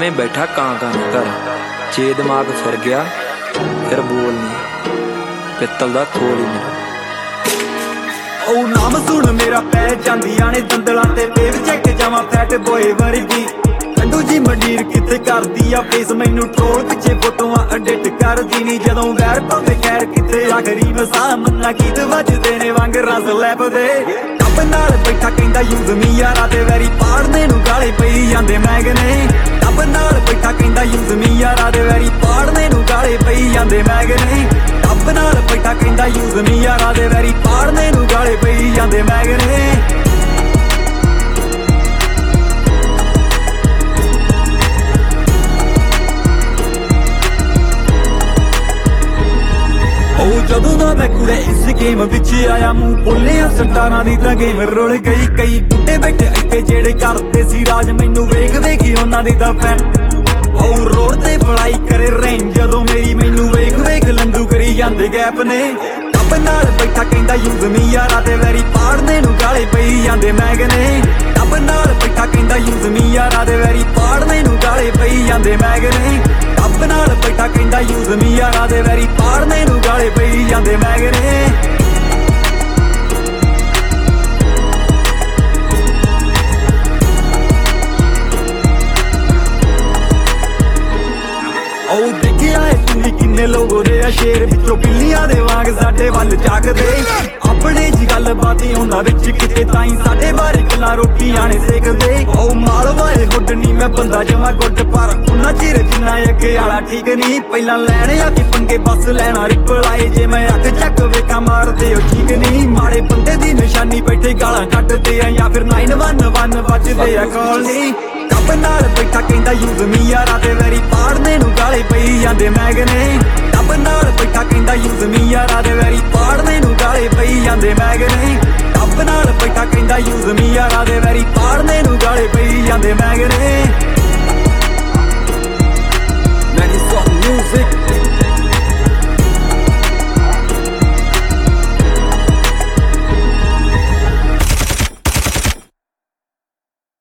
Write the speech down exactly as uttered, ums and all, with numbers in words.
ਐਵੇਂ बैठा कां कां कर जे दिमाग फिर गया फिर बोल नहीं पित्तल दा खोल ही मेरा। ओ नाम सुन मेरा पै जांदियां ने दंदलां ते बेव चेक जावां फैट बॉय वर्गी कंडू जी मंडीर किथे करदी आ फेस मैनू ट्रोल पिछे फोटोआं एडिट करदी नी जदों वैर भावे खैर किथे आखरी मसा मन्ना गीत वजदे ने वांग रस लैपदे टब नाल बैठा कहंदा यूज मी यारा ते वैरी पाड़ने नू गाले पई जांदे मैगने टब नाल बैठा कहंदा यूज मी यारा ते वैरी पाड़ने नू गाले पई जांदे मैगने टब नाल बैठा कहंदा यूज मी यारा ते वैरी पाड़ने नू गाले पई जांदे मैगने। जदों दा मैं कुड़े इस गेम विच आया मूंह बोलिया सटारां दी तां गेम रुल गई कई बुड्ढे बैठे इत्थे जेड़े करदे सी राज मैनू वेख वेखी उन्हां दी तां फैन ओ रोड ते फड़ाई करे रेंज जदों मेरी मैनू वेख वेख लंडू करी जांदे गैप ने टब नाल बैठा कहंदा यूज मी यारा ते वैरी पाड़ने नू गाले पई जांदे मैगने टब नाल बैठा कहंदा यूज मी यारा ते वैरी पाड़ने नू गाले पई जांदे मैगने टब नाल बैठा कहंदा यूज मी यारा ते वैरी पाड़ने नू गाले पई जांदे मैगने। ओ देखिया है तुनी किन्ने लोग हो रहे शेर विचों बिल्लियां दे वांग साडे वल जागदे अपने जी गल बातें उन्हां विच किते ताईं साडे बारे गल्लां रोटियां ने सेकदे ओ माल वाले गुड नी मैं बंदा जमा गुड पर उन्हां चिर जिन्ना अगे आला ठीक नी पहलां लैणे आ कि पंगे बस लैणा रिपलाए जे मैं अख चक वेखां मारदे ओ ठीक नी माड़े बंदे दी निशानी बैठे गालां कड्डदे आ या फिर नाइन वन वन वजदे आ कॉल नी टब नाल बैठा कहंदा यूज मी यारा ते वैरी पाड़ने नू गाले पई जांदे मैगने टब नाल बैठा कहंदा यूज मी यारा ते वैरी पाड़ने नू गाले पई जांदे मैगने टब नाल बैठा कहंदा यूज मी यारा ते वैरी पाड़ने नू गाले पई जांदे मैगने।